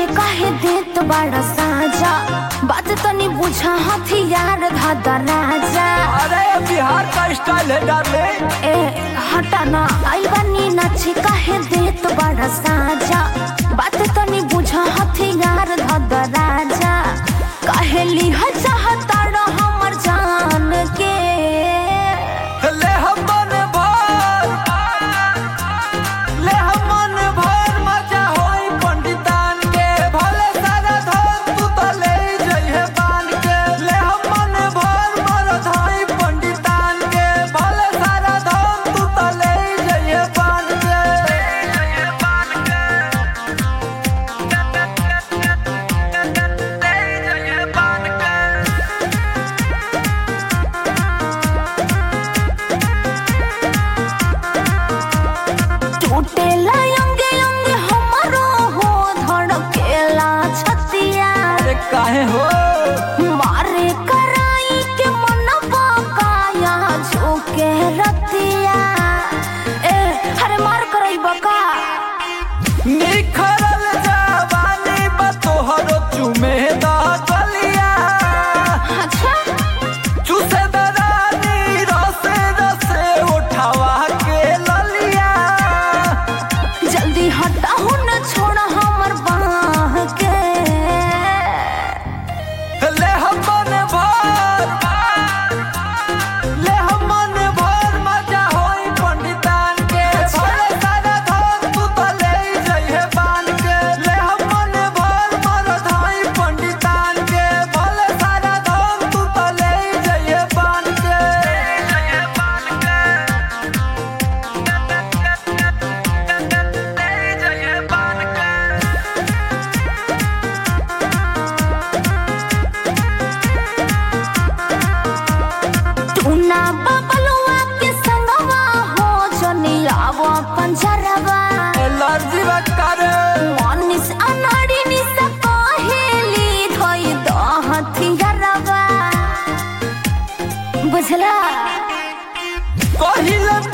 नाचे काहे देत बड़ा साजा, बात तनी बुझा हथियार धादा राजा। अरे बिहार का स्टाइल है डाले। ए हटा ना, आइल बानी नाचे काहे देत बड़ा साजा, बात तनी बुझा हथियार धादा राजा। काहे लिह चाहता हमर जान के ले हमन भर मजा होई पंडितान के, भले सारा धन तू तो ले जइहे बान के। ले हमन भर मरद होई पंडितान के, भले सारा धन तू तो ले जइहे बान के। टूटेला अंगे अंगे हमारो हो, धड़केला छतिया। अरे काहे हो मारे कराई के मनवा काया झोंके रतिया। ए अरे मार कराई बका निखरल जवानी बा तोहरो चुमे दा गलिया। अच्छा चूसे दरानी रसे रसे उठावा के ललिया। जल्दी हटाओ न छोड़ा हमर बाह के। ले हमन भर मजा होई पंडितान के, भले सारा धन तू तो ले जइहे बान के। ले हमन भर मरद होई पंडितान के, भले सारा धन तू तो ले जइहे बान के। टूना बबलुआ के संगवा हो, जनियावा पंजरवा। एलर्जी बकर मनीष अनाड़ी निसा कहेली धोई द हथियारवा। बुझला कहिले